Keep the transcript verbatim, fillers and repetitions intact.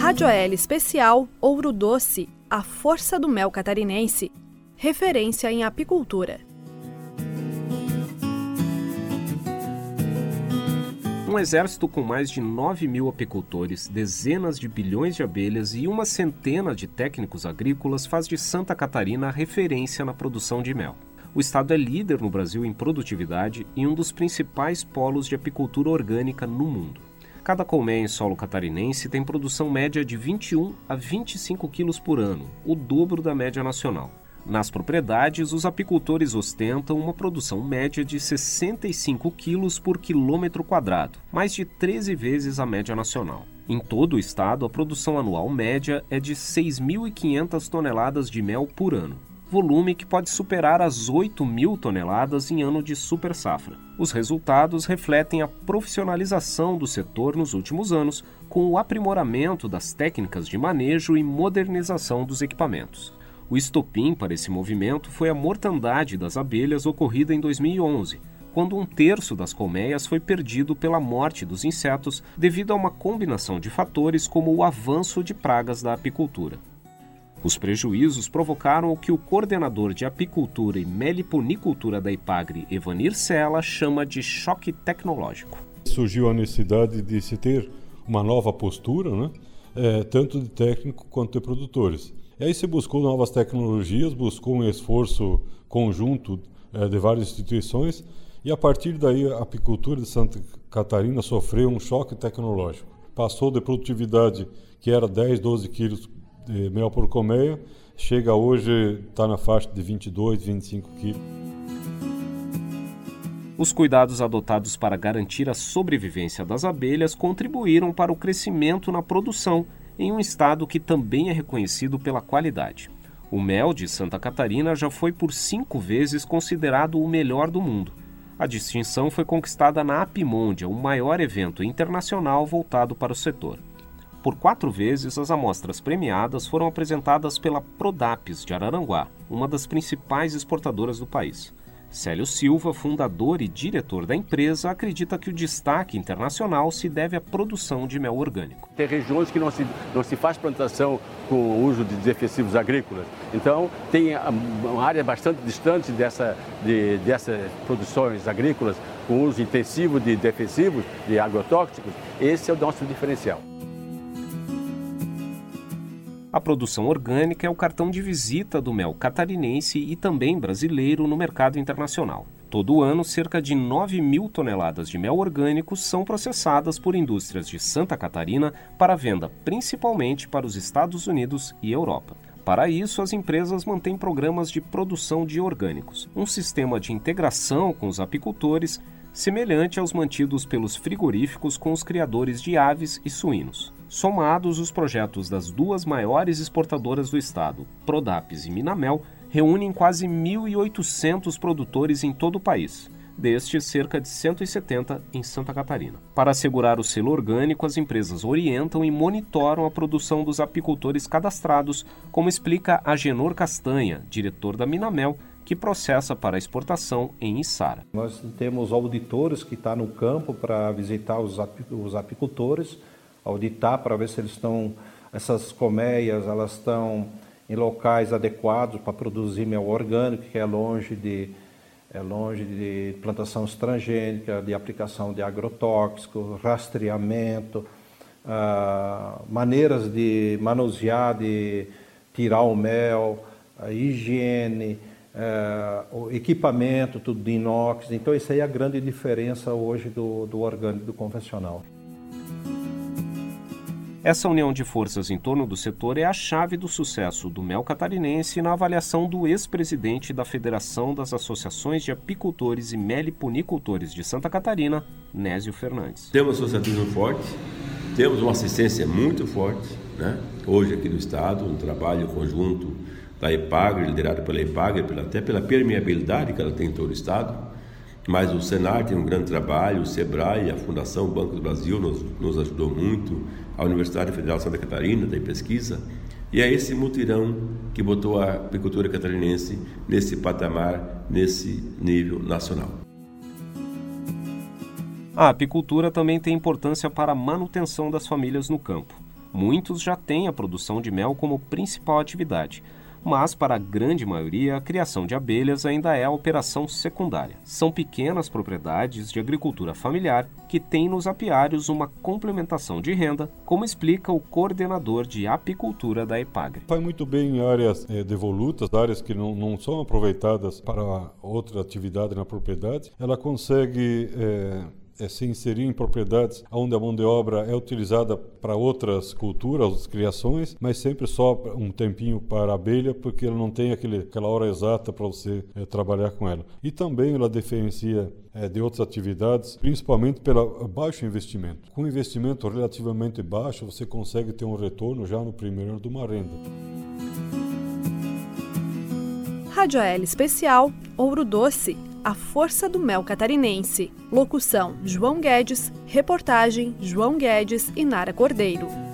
Rádio A L Especial Ouro Doce, a força do mel catarinense, referência em apicultura. Um exército com mais de nove mil apicultores, dezenas de bilhões de abelhas e uma centena de técnicos agrícolas faz de Santa Catarina a referência na produção de mel. O estado é líder no Brasil em produtividade e um dos principais polos de apicultura orgânica no mundo. Cada colmeia em solo catarinense tem produção média de vinte e um a vinte e cinco quilos por ano, o dobro da média nacional. Nas propriedades, os apicultores ostentam uma produção média de sessenta e cinco quilos por quilômetro quadrado, mais de treze vezes a média nacional. Em todo o estado, a produção anual média é de seis mil e quinhentas toneladas de mel por ano, volume que pode superar as oito mil toneladas em ano de super safra. Os resultados refletem a profissionalização do setor nos últimos anos, com o aprimoramento das técnicas de manejo e modernização dos equipamentos. O estopim para esse movimento foi a mortandade das abelhas ocorrida em dois mil e onze, quando um terço das colmeias foi perdido pela morte dos insetos devido a uma combinação de fatores como o avanço de pragas da apicultura. Os prejuízos provocaram o que o coordenador de apicultura e meliponicultura da Ipagre, Evanir Sela, chama de choque tecnológico. Surgiu a necessidade de se ter uma nova postura, né? é, tanto de técnico quanto de produtores. E aí se buscou novas tecnologias, buscou um esforço conjunto é, de várias instituições e a partir daí a apicultura de Santa Catarina sofreu um choque tecnológico. Passou de produtividade que era dez, doze quilos de mel por colmeia, chega hoje, está na faixa de vinte e dois, vinte e cinco quilos. Os cuidados adotados para garantir a sobrevivência das abelhas contribuíram para o crescimento na produção, em um estado que também é reconhecido pela qualidade. O mel de Santa Catarina já foi por cinco vezes considerado o melhor do mundo. A distinção foi conquistada na Apimondia, o maior evento internacional voltado para o setor. Por quatro vezes, as amostras premiadas foram apresentadas pela Prodapes de Araranguá, uma das principais exportadoras do país. Célio Silva, fundador e diretor da empresa, acredita que o destaque internacional se deve à produção de mel orgânico. Tem regiões que não se, não se faz plantação com o uso de defensivos agrícolas. Então, tem uma área bastante distante dessa, de, dessas produções agrícolas com uso intensivo de defensivos, de agrotóxicos. Esse é o nosso diferencial. A produção orgânica é o cartão de visita do mel catarinense e também brasileiro no mercado internacional. Todo ano, cerca de nove mil toneladas de mel orgânico são processadas por indústrias de Santa Catarina para venda principalmente para os Estados Unidos e Europa. Para isso, as empresas mantêm programas de produção de orgânicos, um sistema de integração com os apicultores semelhante aos mantidos pelos frigoríficos com os criadores de aves e suínos. Somados, os projetos das duas maiores exportadoras do estado, Prodapes e Minamel, reúnem quase mil e oitocentos produtores em todo o país, destes cerca de cento e setenta em Santa Catarina. Para assegurar o selo orgânico, as empresas orientam e monitoram a produção dos apicultores cadastrados, como explica Agenor Castanha, diretor da Minamel, que processa para a exportação em Içara. Nós temos auditores que estão no campo para visitar os, apic- os apicultores, auditar para ver se eles estão, essas colmeias, elas estão em locais adequados para produzir mel orgânico, que é longe de, é longe de plantação transgênica, de aplicação de agrotóxico, rastreamento, ah, maneiras de manusear, de tirar o mel, a higiene, ah, o equipamento, tudo de inox. Então, isso aí é a grande diferença hoje do, do orgânico, do convencional. Essa união de forças em torno do setor é a chave do sucesso do mel catarinense na avaliação do ex-presidente da Federação das Associações de Apicultores e Meliponicultores de Santa Catarina, Nésio Fernandes. Temos um associativismo forte, temos uma assistência muito forte, né? Hoje aqui no estado, um trabalho conjunto da Ipagre, liderado pela Ipagre, pela, até pela permeabilidade que ela tem em todo o estado. Mas o Senar tem um grande trabalho, o Sebrae, a Fundação Banco do Brasil nos, nos ajudou muito, a Universidade Federal de Santa Catarina tem pesquisa, e é esse mutirão que botou a apicultura catarinense nesse patamar, nesse nível nacional. A apicultura também tem importância para a manutenção das famílias no campo. Muitos já têm a produção de mel como principal atividade, mas para a grande maioria a criação de abelhas ainda é a operação secundária. São pequenas propriedades de agricultura familiar que têm nos apiários uma complementação de renda, como explica o coordenador de apicultura da EPAGRE. Vai muito bem em áreas é, devolutas, áreas que não, não são aproveitadas para outra atividade na propriedade. Ela consegue é, é, se inserir em propriedades onde a mão de obra é utilizada para outras culturas, outras criações, mas sempre só um tempinho para a abelha, porque ela não tem aquele, aquela hora exata para você é, trabalhar com ela. E também ela diferencia é, de outras atividades, principalmente pelo baixo investimento. Com investimento relativamente baixo, você consegue ter um retorno já no primeiro ano de uma renda. Rádio A L Especial, Ouro Doce, a força do mel catarinense. Locução: João Guedes. Reportagem: João Guedes e Nara Cordeiro.